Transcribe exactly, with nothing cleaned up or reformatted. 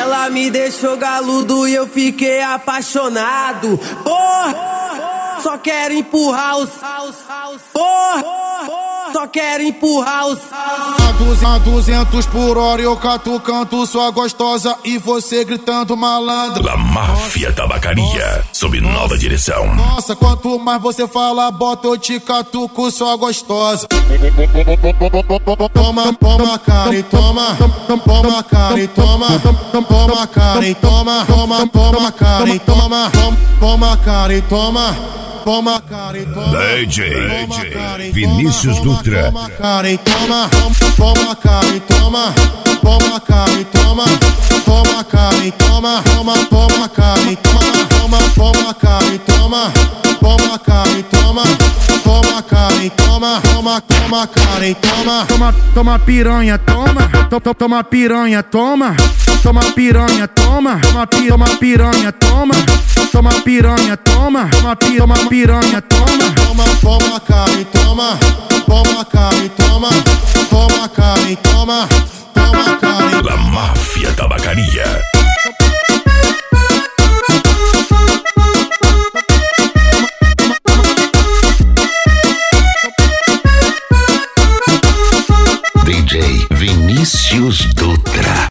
Ela me deixou galudo e eu fiquei apaixonado. Porra, só quero empurrar os. Porra, só quero empurrar os. A duzentos por hora eu catucando sua gostosa e você gritando malandro. La Máfia Tabacaria, sob nova direção. Nossa, quanto mais você fala, bota eu te catuco sua gostosa. Toma, toma cara e toma, toma cara e toma, toma cara e toma, toma, toma cara e toma, toma cara e toma. Toma cara e toma, D J Vinícius Dutra. Toma cara e toma, toma cara e toma, toma cara e toma, toma cara e toma, toma, toma cara e toma, toma, toma cara e toma, toma cara e toma, toma cara e toma, toma, toma cara e toma, toma, toma piranha, toma, toma piranha, toma, toma piranha, toma, toma piranha, toma. Toma piranha, toma, toma piranha, toma, toma, toma cara e toma, toma cara e toma, toma cara e toma, toma cara e toma. La Máfia Tabacaria.